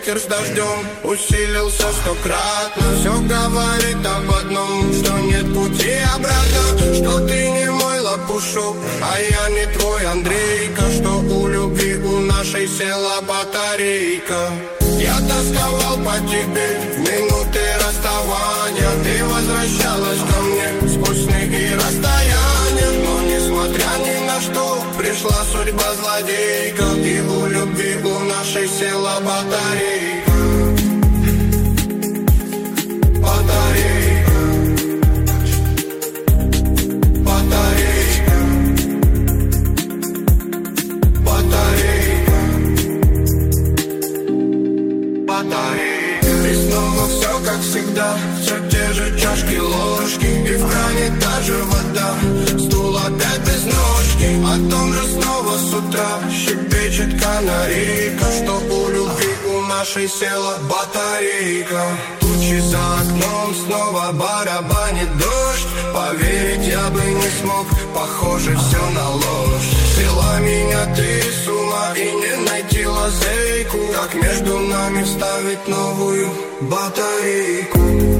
ветер с дождем усилился стократно. Все говорит об одном, что нет пути обратно, что ты не мой лопушок, а я не твой Андрейка, что у любви у нашей села батарейка. Я тосковал по тебе в минуты расставания, ты возвращалась ко мне сквозь снег и расстояния. Но несмотря ни на что, пришла судьба злодейка, и у любви у нашей села батарейка. Батарейка. Батарейка. Батарейка. Батарейка. И снова все как всегда, все те же чашки, ложки, и в кране та же вода, стул опять без ножки. О том же снова с утра щебечет канарейка, что у любви у нашей села батарейка. Тучи за окном, снова барабанит дождь, поверить я бы не смог, похоже все на ложь. Свела меня ты с ума и не найти лазейку, как между нами вставить новую батарейку.